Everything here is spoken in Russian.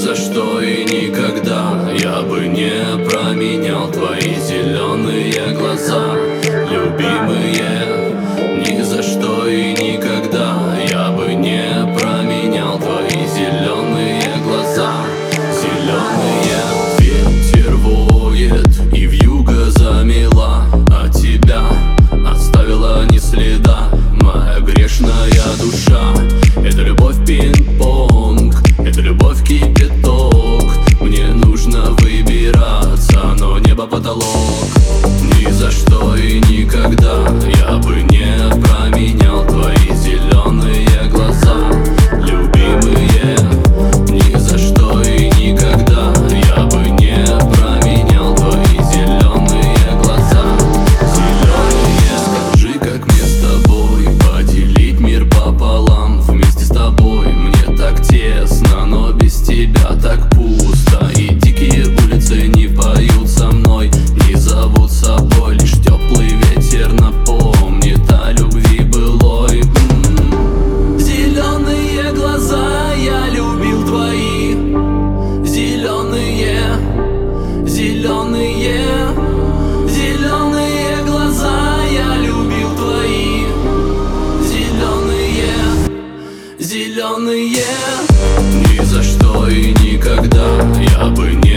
за что и никогда я бы не променял твои зеленые глаза, любимые. Ни за что и никогда я бы не променял твои зеленые глаза, зеленые. Ветер воет и вьюга замела, а тебя оставила ни следа моя грешная душа. Это любовь пинг-понг, это любовь кипяток. Мне нужно выбираться, но небо потолок. Ни за что и никогда я бы не променял твои зеленые глаза, любимые. Ни за что и никогда я бы не променял твои зеленые глаза, зеленые. Скажи, как мне с тобой поделить мир пополам? Вместе с тобой мне так тесно, но без тебя так пусто. И дикие улицы не поют со мной, не зовут с собой. Лишь теплый ветер напомнит о любви былой. Зеленые глаза, я любил твои. Зеленые, зеленые, зеленые глаза, я любил твои. Зеленые, зеленые. Ни за что и никогда я бы не